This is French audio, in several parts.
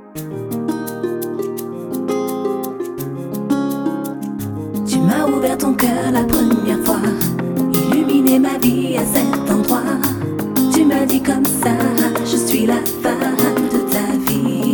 Tu m'as ouvert ton cœur la première fois, illuminé ma vie à cet endroit. Tu m'as dit comme ça, je suis la femme de ta vie.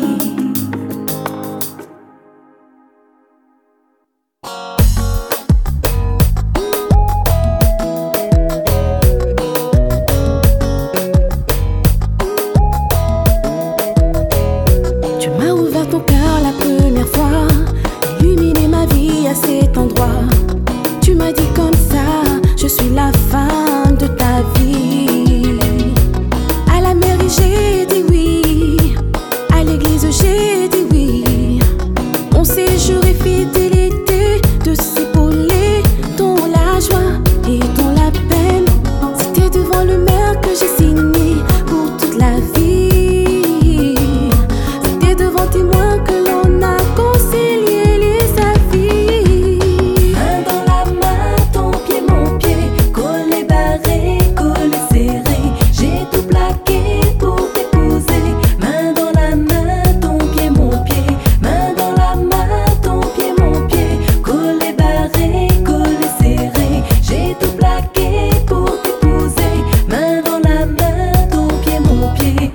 Tu m'as ouvert ton cœur la première fois, illuminé ma vie à cet endroit. Tu m'as dit comme ça, je suis la femme de ta vie. À la mairie j'ai dit oui, à l'église j'ai dit oui. On s'est juré fidélité, de s'épauler dans la joie et dans la peine. C'était devant le maire que j'ai signé pour toute la vie. C'était devant témoin que l'on a concilié les avis. Main dans la main, ton pied, mon pied, collé, barré, collé, serré. J'ai tout plaqué pour t'épouser. Main dans la main, ton pied, mon pied. Main dans la main, ton pied, mon pied, collé, barré, collé, serré. J'ai tout plaqué pour t'épouser. Main dans la main, ton pied, mon pied.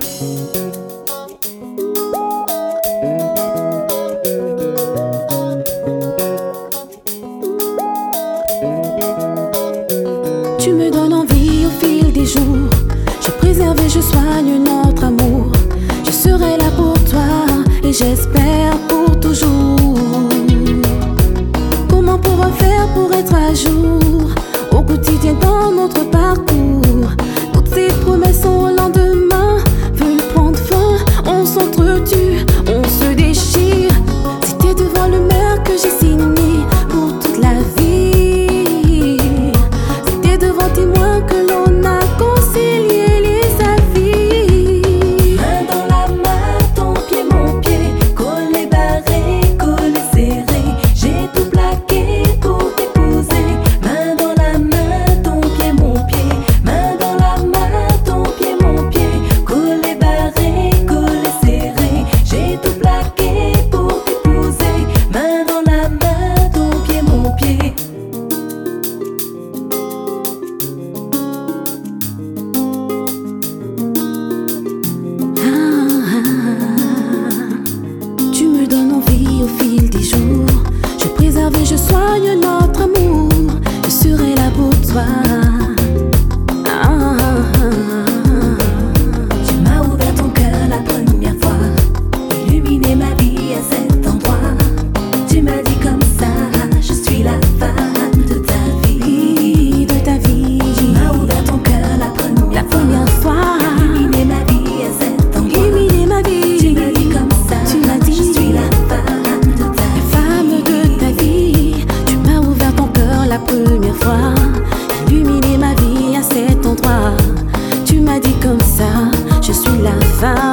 Tu me donnes envie au fil des jours. Je préserve et je soigne notre amour. Je serai là pour toi et j'espère pour toujours. Comment pouvoir faire pour être à jour au quotidien dans notre parcours? Toutes ces promesses au lendemain veulent prendre fin. On s'entretue, on se déchire. C'était devant le maire que j'ai signé pour toute la vie. C'était devant témoin que l'on a concilié les avis. Main dans la main, ton pied, mon pied, collé, barré, collé, serré. J'ai tout plaqué pour t'épouser. Main dans la main, ton pied, mon pied. Main dans la main, ton pied, mon pied, collé, barré, collé, serré. J'ai tout plaqué pour t'épouser. Main dans la main, ton pied, mon pied. Tu me donnes envie au fil des jours. Je préserve et je soigne notre amour. Je serai là pour toi. Tu m'as ouvert ton cœur la première fois, illuminé ma vie à cet endroit. Tu m'as dit comme ça, je suis la femme de ta vie. De ta vie. Tu m'as ouvert ton cœur la première fois, fois. illuminé ma vie à cet endroit. Illuminer ma vie. Tu m'as dit comme ça, Tu m'as dit, je suis la femme de ta la vie. femme de ta vie. Tu m'as ouvert ton cœur la première fois, illuminé ma vie à cet endroit. Tu m'as dit comme ça, je suis la femme